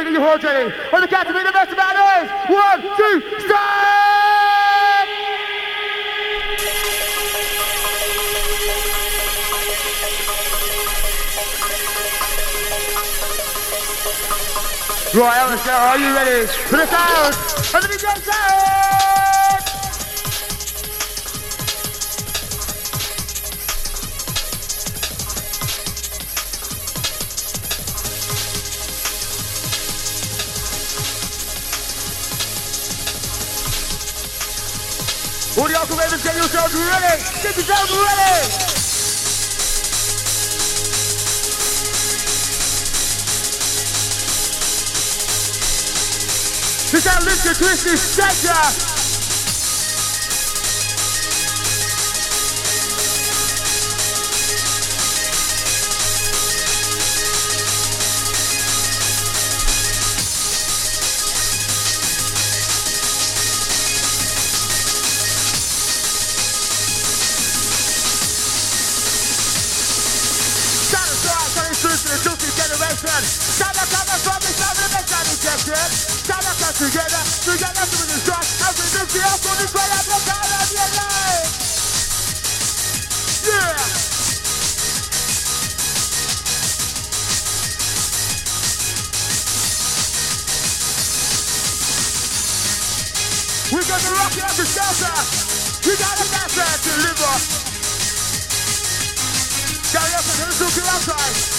Are you hold ready? On the count to be the best about us. 1, 2, start! Right, Alistair, are you ready? For the sound! And the big sound! All the Uncle Ravens, get yourselves ready! Get yourselves ready! This is our Mr. Twisted Stretcher! Together to the start, as we lift the up on this way at the time of your life. Yeah. We got the rocket at the shelter. We got a master to deliver. Carry up and look to outside.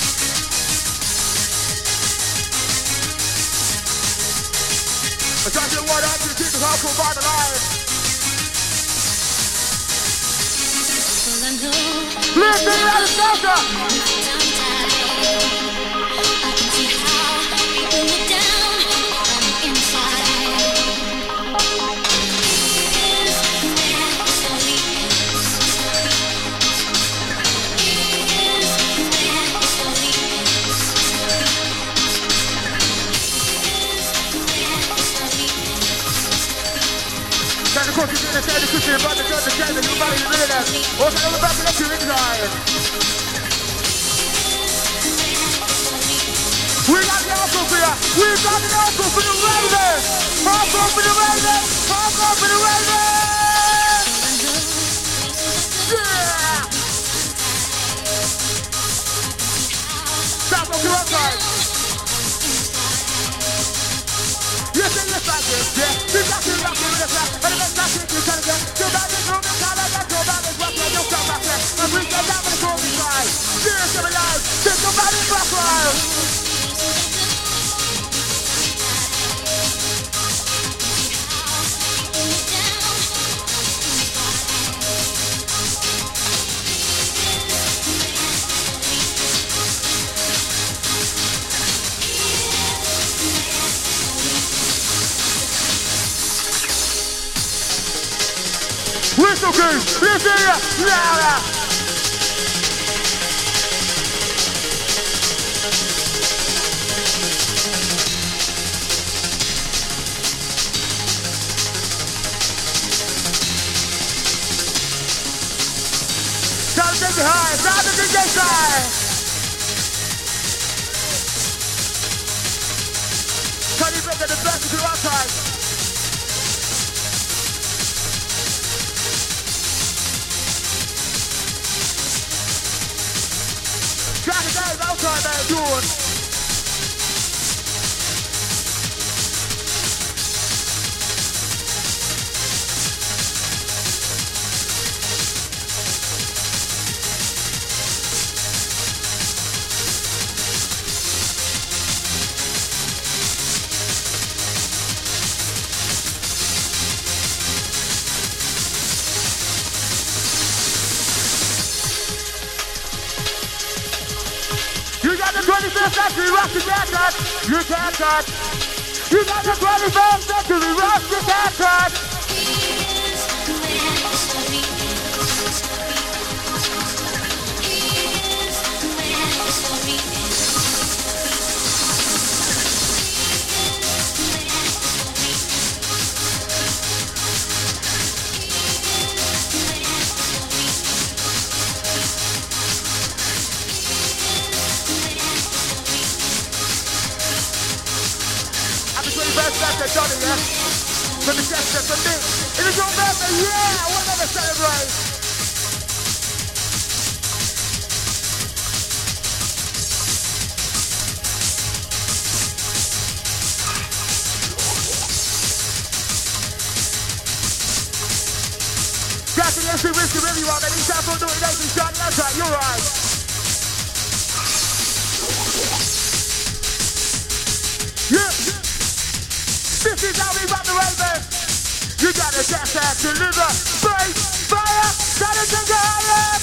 I try to what up to keep the hardcore by the line. Listen to that shelter! I can see how people look down on the inside. Of course, you're gonna say the cushion about the judge, the judge, and nobody is really that. Also, I'm about to let you inside. We got the uncle for you. We got the uncle for the Ravens. Uncle for the Ravens. Uncle for the Ravens. Yeah. Stop on your outside. Yes, and yes, like this, yeah. We got to rock with us, and the best I think you can get. Go back and room and call it, go back and rock it, you'll come back there. And we get down with the glory side. Serious and alive, take nobody back wild. Whistle crew, listen here, louder! Time to take it high, time to take it high! Tell you better the best to do outside. Saturday, outside there, doing. You got the 21st century rock, you can't touch. You can't touch. You got the 21st century rock, you can't touch. happy birthday, Johnny, yeah? For the gesture, for me. It is your birthday, yeah! We'll never celebrate. Yes, we wish you really want any time for doing anything, Johnny. That's right, you're right. Yeah. This is how we run the Raven. You gotta get there to deliver. Break, fire, gotta take it higher.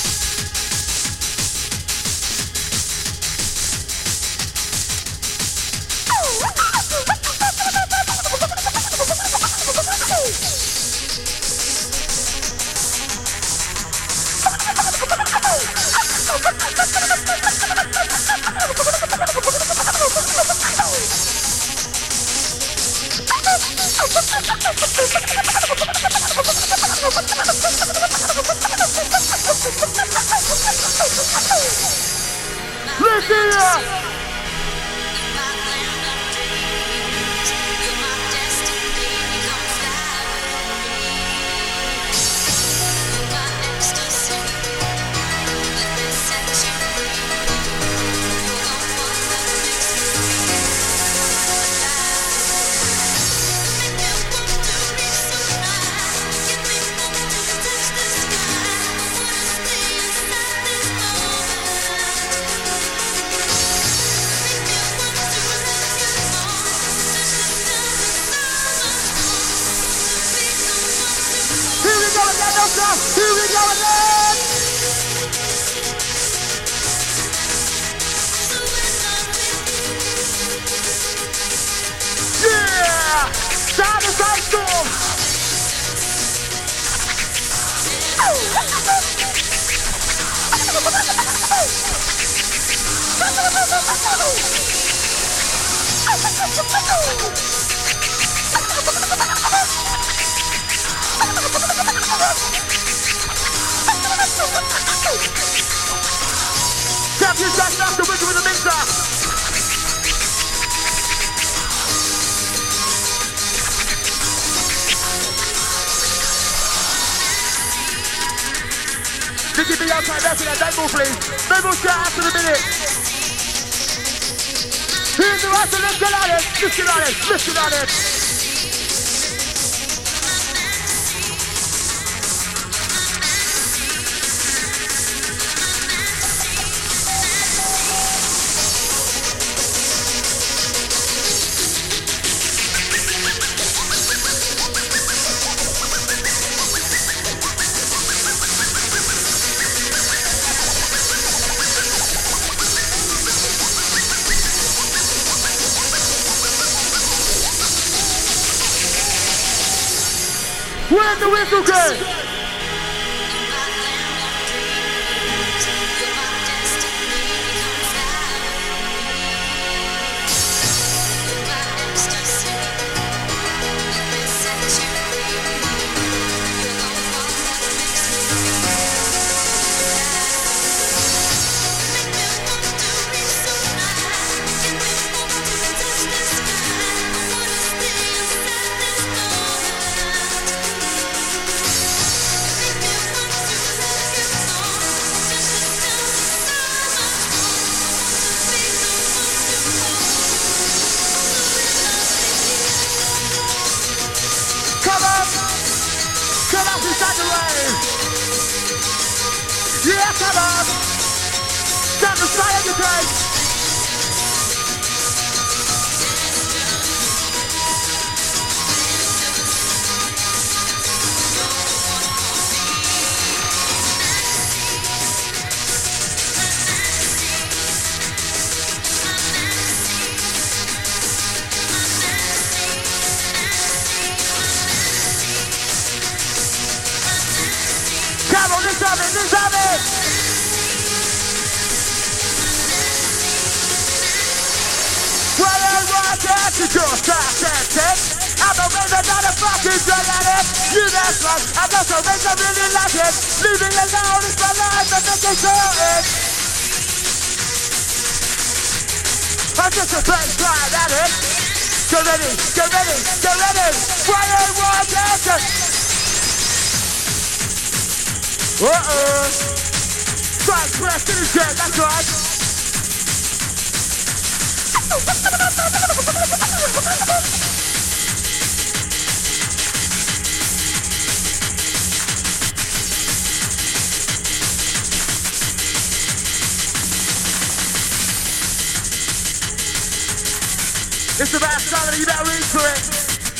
Here we go again! Yeah! Sound is our storm! Champions back up to Wiggle with the mixer. Did you be outside there for that Dable, please? Dable, shout out to the minute. Here's the rest of it. Let's get on it. Let's get on it. Let's get on it. Where's the whistle go? Yeah, come on! Time to fly on your train! Come on, let's have it, let's have it! To just I'm a man not a fucking drug addict. You that's right, I got some things I really like it. Leaving alone is my life and making sure it. I'm just a fake blind addict. Get ready, get ready, get ready. Fire one down. Right, press to the jet, that's right. It's about something you better read for it.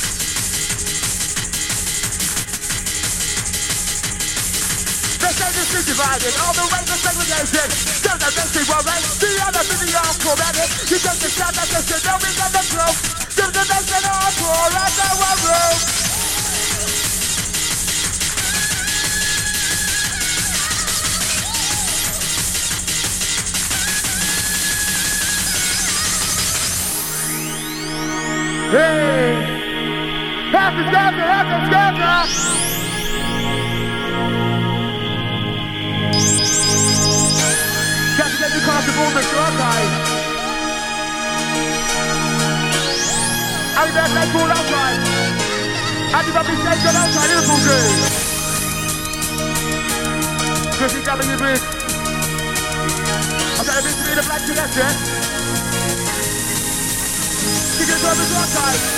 This industry divided, all the race and segregation. Still the messy worry, the other to the hardcore medic. You take the shot that this shit, don't be on the flow. Give the nation hardcore, that's our one room. Hey! Half the scatter, half the scatter! Can't get the car to move the short guys. I'll be back like cool outside. I'll be back station outside Liverpool game. Chrissy W. Bridge. I've got a bit to be the black connection. You can go the short guys.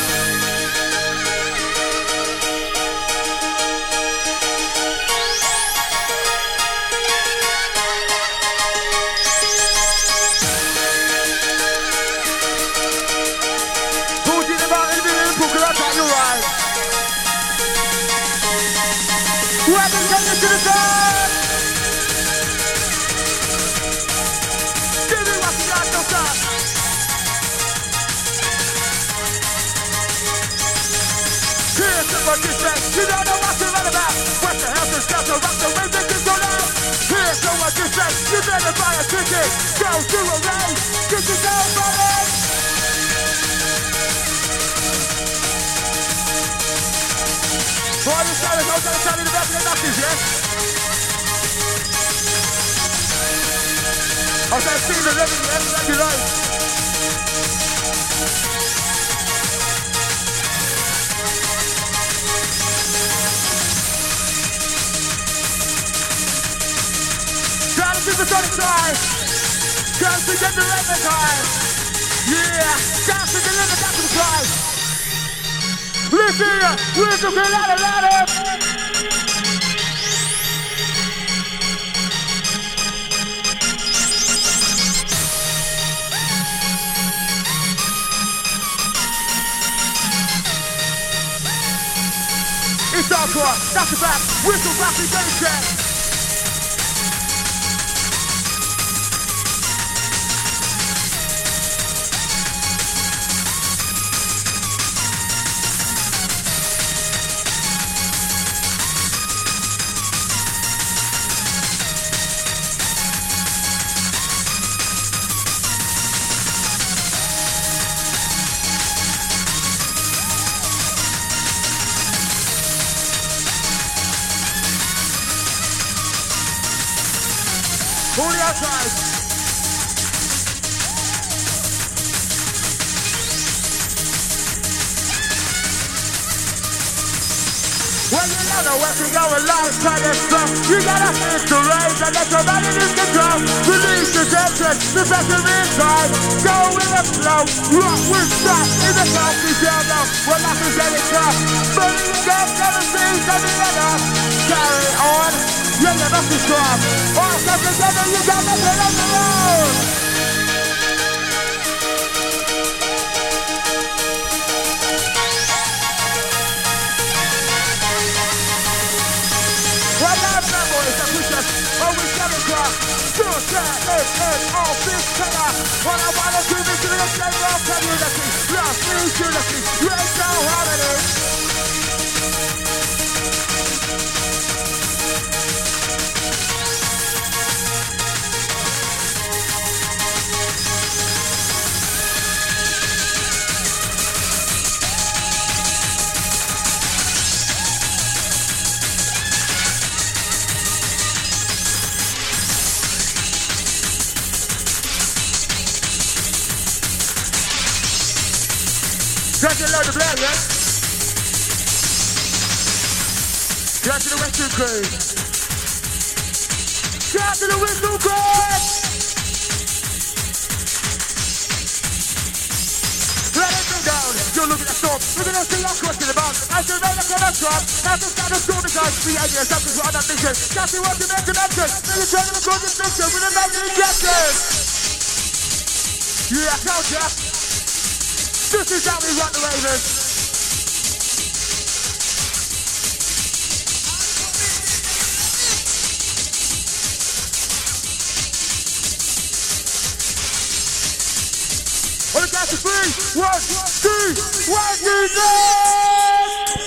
You don't know what you're all about. What the hell's the stuff to rock the way that you go down? Here's so what you say. You better buy a ticket. Go to a race. Get you go, buddy. Boy, this guy is also tell me the best of the Nazis, yeah? I said, see the living, yeah? Thank you, guys. Supersonic time! Time to get the limit time! Yeah! Time to deliver that to the prize! Listen, ladder! It's hardcore, that's a fact, whistle back the game check! Hold the outside. Well, you know the way to go alongside this stuff. You gotta fix the race and let your body lose control. Release the tension, the pressure inside. Go with the flow, rock with stop. In the top, you shall know. Well, life is getting tough. Burning it up, never seems to be enough. Carry on. You never be strong. All come together, you got nothing on the road. Well, last memories that push us, always never cry. Suicide is all this color. What I wanna do is to the flavor of community. Love means unity, raise no harmony. Got to load the blare, yeah? Got to the whistle crew. Got to the whistle crew. Let it go down. You're looking at storm. We're gonna see our question about. I should make a connection. That's the standard school because we had here something for other mission. Got to work to make dimension. Then you're trying to go to fiction with a major injection. Yeah, culture. This is how we run the Ravens. On the count of 3, 1, 2, 1, 2, 3!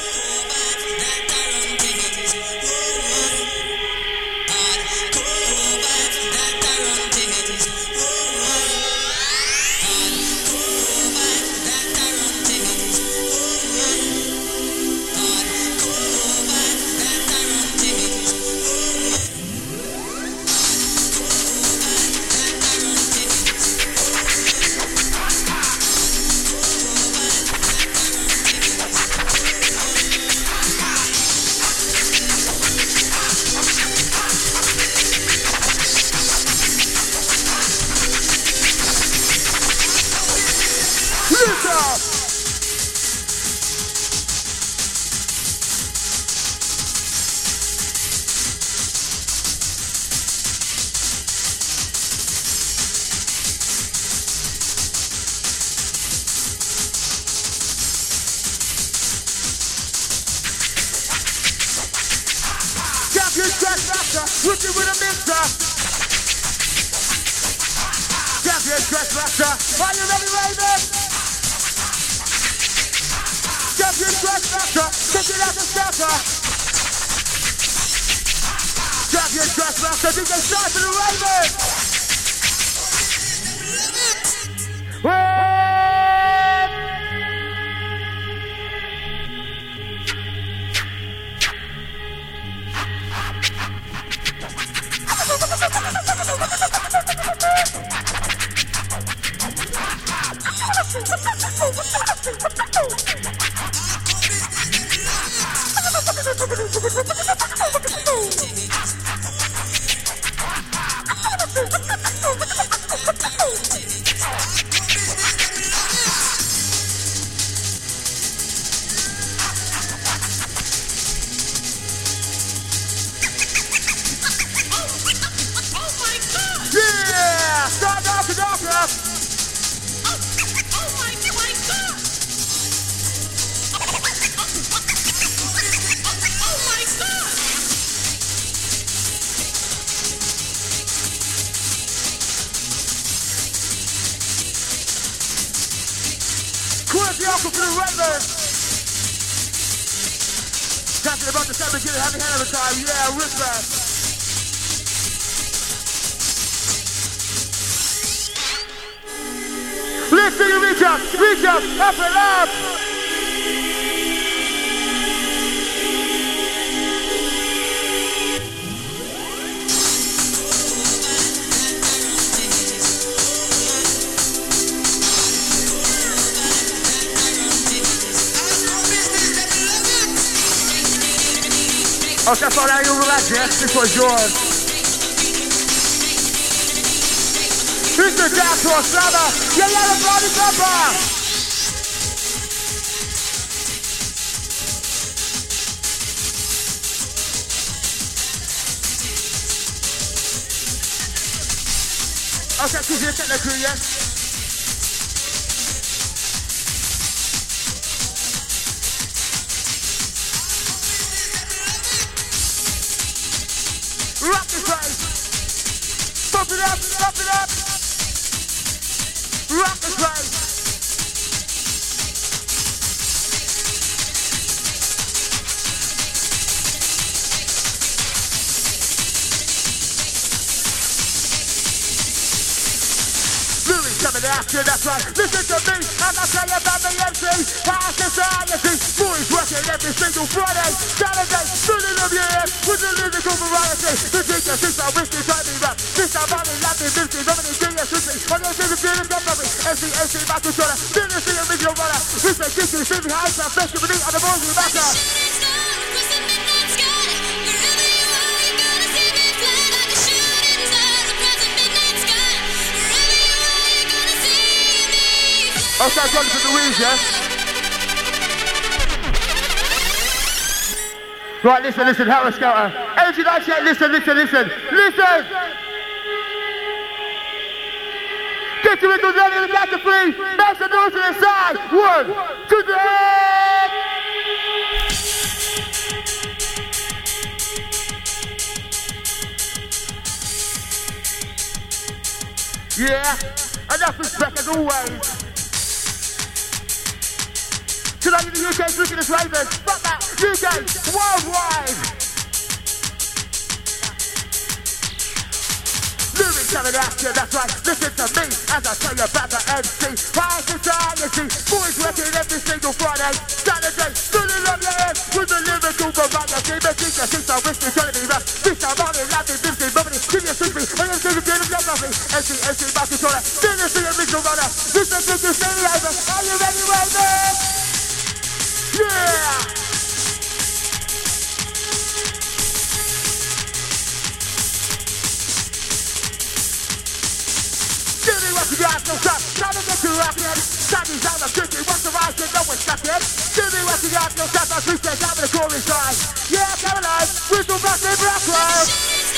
Looking with a mixer. Champion Dress Master. Are you ready, Raven? Champion Dress Master. Take it out the starter. Champion Dress Master. DJ Star to the Raven. Talking about the 7 kid having hell of a time, yeah, wristband. Listen, you reach up, up and up. Oh, that's all that you relax, yeah? This was yours. Here's the dance floor, Slava. Yeah, the party pepper. Okay, she's here, take the crew, yeah? Rock the place. Pump it up, pump it up. Rock the place. Louis coming after, that's right. Listen to me, I'm not telling you about the MC. High society, boys working every single Friday, Saturday, filling up your head with the lyrical variety. The DJ thinks I wish to try me rap. This I'm only laughing, this is only doing a shooting. On your favorite feeling, come from me. MC, Michael Jordan, feel the original runner. We say the city house, I'm fresh with me on the balls in the back up. Outside Jonathan Louise, yeah? Right, listen, Harris Skelter. Energy Night Check, listen. Get your windows ready in the back of three. Make some noise to the side. 1, 2, 3. Yeah, enough respect as always. Tonight in the UK's looking as Ravens. Fuck that, UK, worldwide. Lyrics coming at you, that's right, listen to me as I tell you about the MC. High society, boys working every single Friday, Saturday, filling up your head with the lyrical variety. Keep it deep, since I wish me trying to be rough. This time on it, laughing, busy, bubbly, give you a sweet me, I am going to get it, nothing. MC, back controller, finish the original runner. Listen to the city over, are you ready, Ravens? Yeah! What you got, no stop, trying to get you rockin'. Daddy's on the kitchen, what's the right, no one's stuckin'. Give me what you got, no stop, I sleep there, down in the chorus side. Yeah, Caroline, whistle back in Black Road.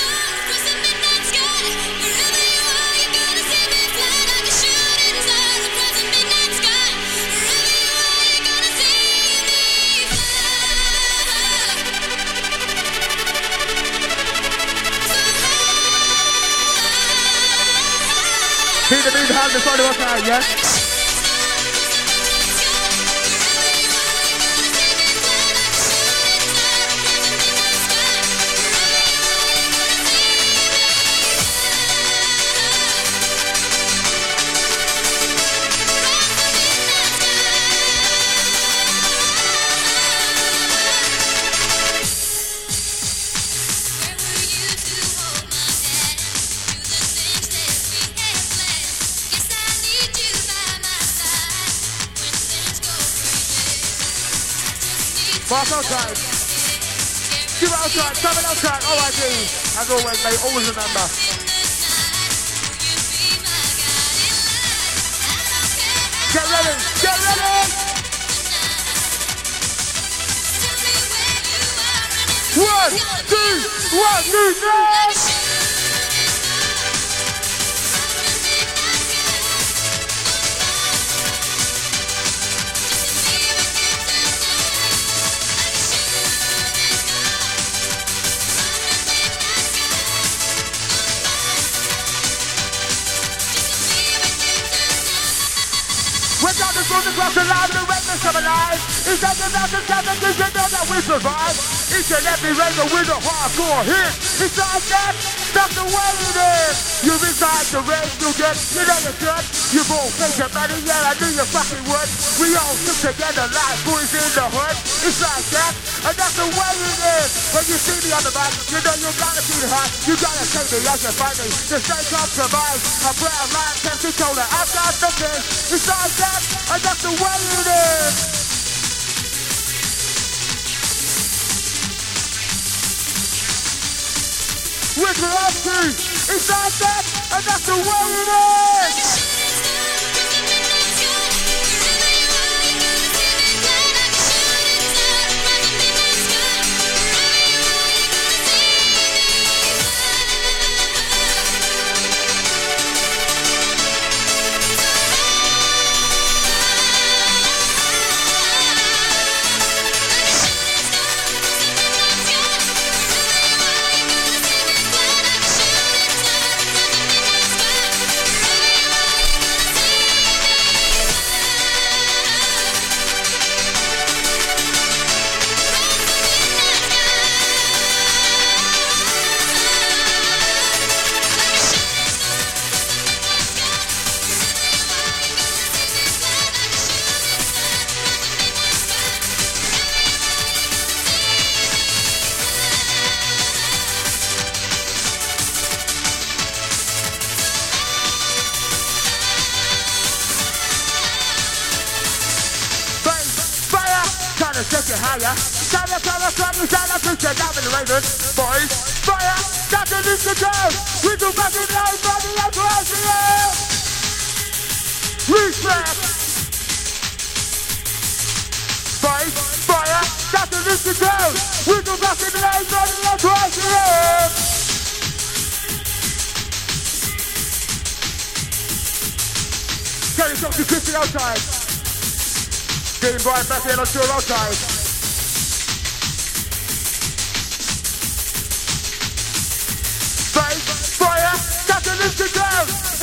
Keep the beat behind the side of us now, yeah? Mark outside. Give it outside, coming outside, OID. As always, mate, always remember. Get ready, get ready! 1, 2, 3! From the cross alive, the Ravens come alive. It's like the mountains down the you know that we survive. Each and every Raven with a hardcore hit. It's like that, that's the way it is. You inside the race, you get, you know you should. You both take your money, yeah, I knew you fucking would. We all stick together like boys in the hood. It's like that, and that's the way it is. When you see me on the mic, you know you gotta be hot. You gotta take me as you find me. The same compromise, a brown line, tempting shoulder. I've got the thing. It's like that, and that's the way it is. With the love team, it's like that, and that's the way it is. higher. Stand up, picture down in the raven. Boys, fire, that's the least to go. We do back in life, body, that's what I see. Respect. Boys, fire, that's the least to go. We do back in life, body, that's what I see. Tell yourself to kiss it outside. Getting right back in on your outside. Fire, that's the list to go.